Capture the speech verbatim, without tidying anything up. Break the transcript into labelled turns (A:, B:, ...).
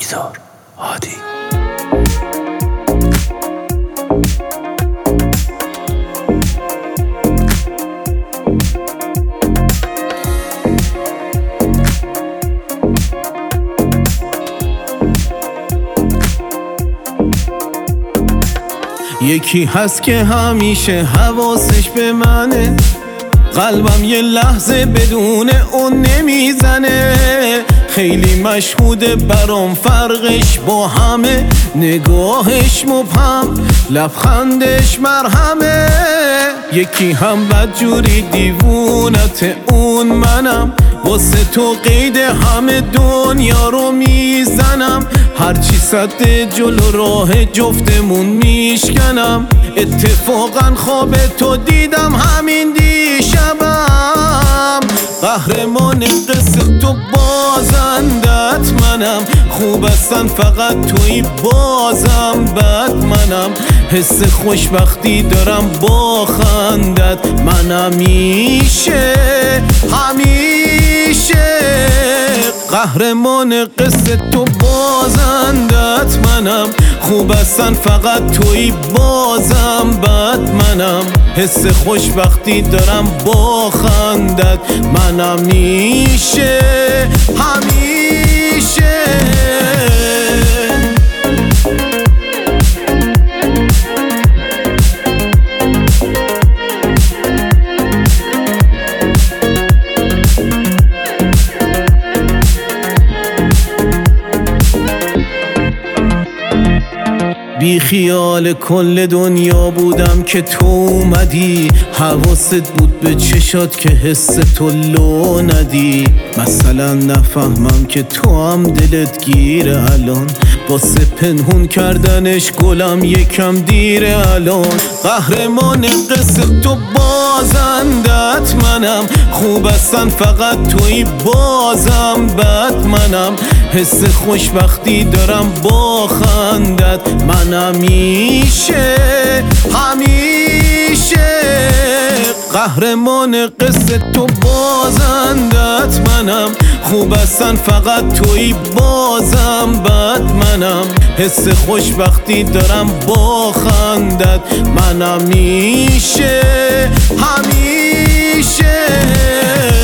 A: بگذار عادی.
B: یکی هست که همیشه حواسش به منه، قلبم یه لحظه بدون اون نمیزنه. خیلی مشهوده برام فرقش با همه، نگاهش مبهم، لبخندش مرهمه. یکی هم بدجوری دیوونت اون منم، واسه تو قید همه دنیا رو میزنم. هرچی سد جلو راه جفتمون میشکنم. اتفاقا خواب تو دیدم همین دیشبم. قهرمان قصه تو بازندت منم، خوب هستن فقط توی بازم بد منم. حس خوشبختی دارم با خندت من همیشه همیشه. قهرمان قصه تو بازندت منم، خوب هستن فقط توی بازم بد منم. حس خوشبختی دارم با خندت من همیشه همیشه. بی خیال کل دنیا بودم که تو اومدی. حواست بود به چشات که حس تو لو ندی. مثلا نفهمم که تو هم دلت گیره الان، واسه پنهون کردنش گلم یکم دیره الان. قهرمان قصه تو بازندت منم، خوب هستن فقط توی بازم بد منم. حس خوشبختی دارم با خندت من همیشه همیشه. قهرمان قصه تو بازندت منم، خوب هستن فقط توی بازم بد منم. حس خوشبختی دارم با خندت من همیشه همیشه.